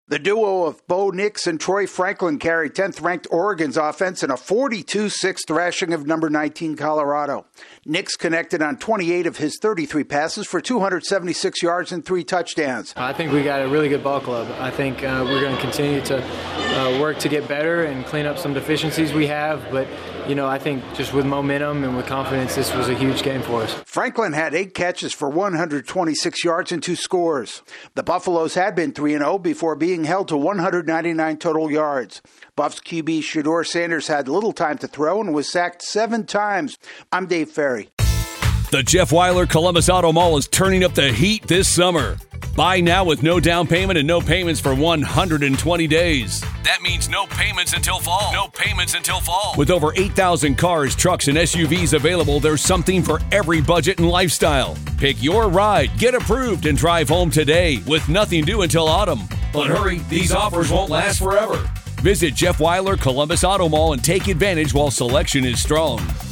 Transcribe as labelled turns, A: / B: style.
A: The duo of Bo Nix and Troy Franklin carried 10th-ranked Oregon's offense in a 42-6 thrashing of number 19 Colorado. Nix connected on 28 of his 33 passes for 276 yards and 3 touchdowns.
B: I think we got a really good ball club. I think we're going to continue to work to get better and clean up some deficiencies we have. But, I think just with momentum and with confidence, this was a huge game for us.
A: Franklin had 8 catches for 126 yards and 2 scores. The Buffaloes had been 3-0 before being held to 199 total yards. Buffs QB Shedeur Sanders had little time to throw and was sacked 7 times. I'm Dave Ferry.
C: The Jeff Weiler Columbus Auto Mall is turning up the heat this summer. Buy now with no down payment and no payments for 120 days. That means no payments until fall. No payments until fall. With over 8,000 cars, trucks, and SUVs available, there's something for every budget and lifestyle. Pick your ride, get approved, and drive home today with nothing due until autumn. But hurry, these offers won't last forever. Visit Jeff Weiler Columbus Auto Mall and take advantage while selection is strong.